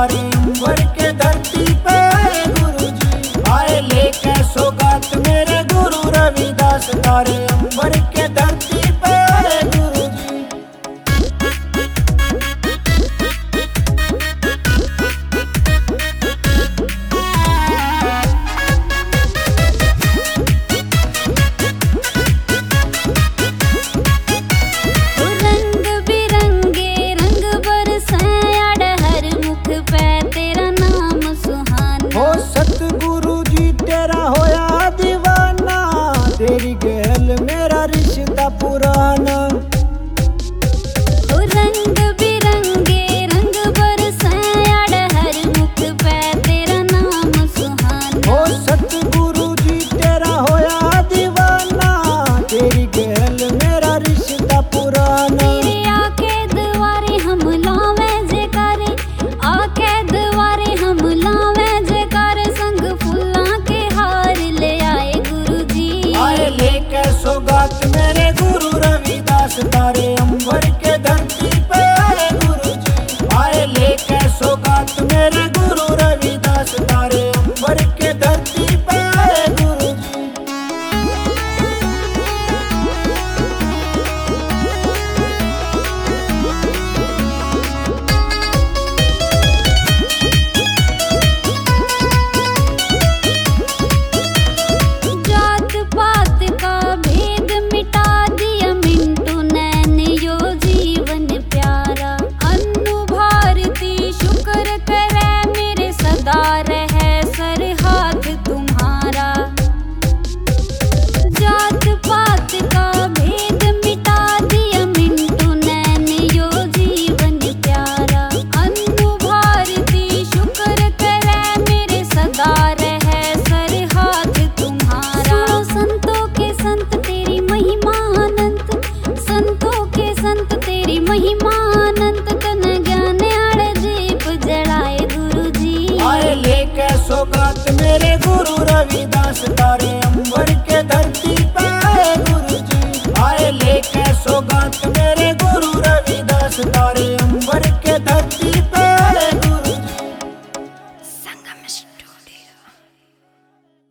तारे अंबर के धरती पे आए गुरु जी। आए लेके सौगात मेरे गुरु रविदास, तारे अंबर के धरती पे आए गुरु जी। रंग बिरंगे रंग बरसाए अड़हर मुख पे तेरा नाम सुहाना। हो सतगुरु जी तेरा होया दीवाना, तेरी गहल मेरा रिश्ता पुराना। रंग बिरंगे रंग बरसाए अड़हर मुख पे तेरा नाम सुहाना। हो सतगुरु जी तेरा होया दीवाना, तेरी गहल मेरा रिश्ता पुराना। तेरे आके द्वारे हम लावे जयकारे, आके द्वारे हम लावे जयकारे, संग फूलां के हार ले आए गुरु जी। आए लेके सौगात मेरे गुरु रविदास, तारे अंबर के धरती पे आए गुरु जी। आए लेके सौगात मेरे गुरु रविदास, तारे अंबर के धरती पे आए गुरु जी। जात पात का भेद मिटा दिया मिंटू नैन यो जीवन प्यारा। अन्नु भारती शुक्र करे मेरे सदा रहे सर हाथ तुम्हारा। जात पात का भेद मिटा दिया मिंटू नैन यो जीवन प्यारा। अन्नु भारती शुक्र करे मेरे सदा रहे सर हाथ तुम्हारा। सुनो संतों के संत तेरी महिमा अनंत, संतों के संत तेरी महिमा अनंत, तन ज्ञान आड़ दीप जलाए गुरु जी। आए लेके सौगात मेरे गुरु रविदास, तारे अंबर के धरती पे आए गुरु जी। आए लेके सौगात मेरे गुरु रविदास, तारे अंबर के धरती